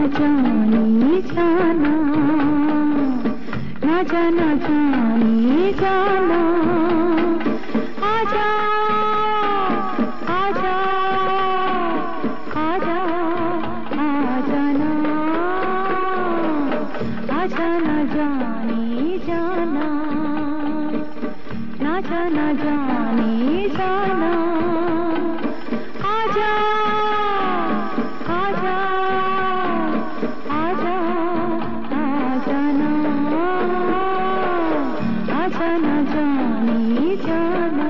जाने जाना, ना जाना जाने जाना, आजा आजा आजा आजा ना, आजा ना जाने जाना, ना जाना जाने जाना, आजा आजा आजा आजा ना, आजा ना जाने जाना।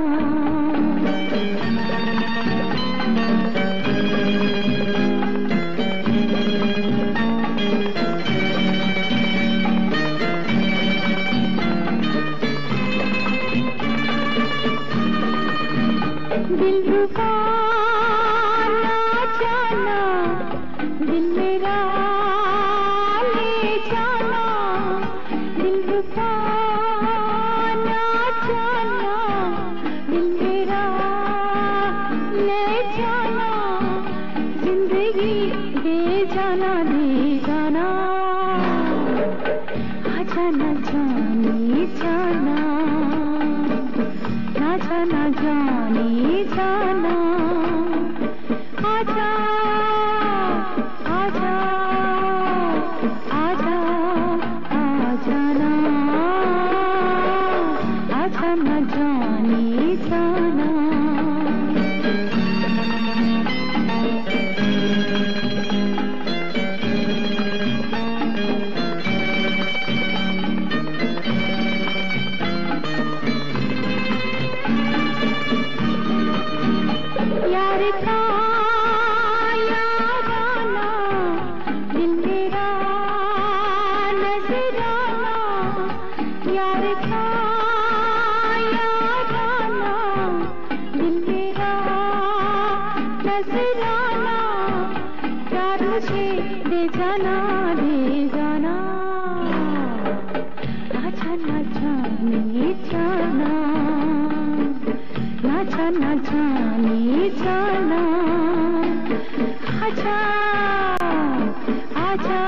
दिल रुका ना जाना, दिल मेरा ले जाना, दिल रुका ना जाना, दिल मेरा ले जाना, जिंदगी दे जाना दे जाना, आजा ना जाने जाना, ना जाना जाने जाना, आजा आजा आजा आजा ना, आजा ना जाने जाना। यार का याराना, दिल मेरा नजराना, यार का याराना, दिल मेरा नजराना, प्यार मुझे दे जाना दे जाना, आजा ना जाने जाना, ना जाना जाने जाना, आजा आजा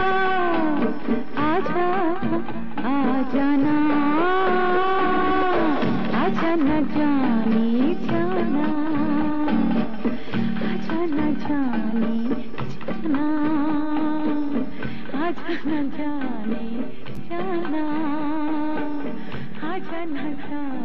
आजा आजा ना, आजा ना जाने जाना, आजा ना जाने जाना, आजा ना जाने जाना, आजा ना जाने